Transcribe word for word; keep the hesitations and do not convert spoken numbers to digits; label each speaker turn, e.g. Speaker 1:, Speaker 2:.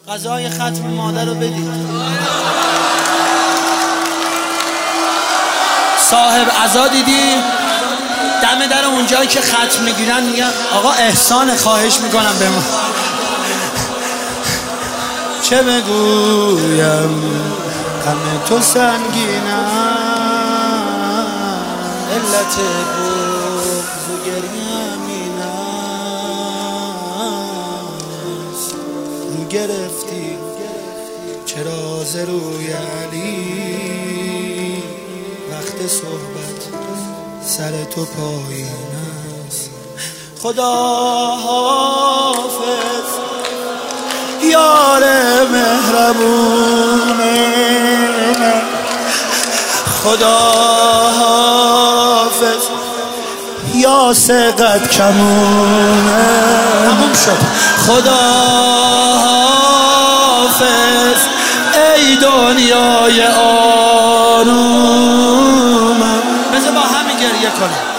Speaker 1: غذای ختم مادر رو بدید. صاحب عزا دیدی دم در اونجایی که ختم میگیرن میگن آقا احسان خواهش میکنم به ما. چه بگویم همه تو سنگینم، علت بغض و گریم این است. رو گرفتی چرا ز روی علی، وقت صحبت سر تو پایین است. خدا حافظ یار مهربونه، خدا حافظ یا سقد کمونه. تموم شد. خدا حافظ ای دنیای آرومم. بذار با همین گریه کنم.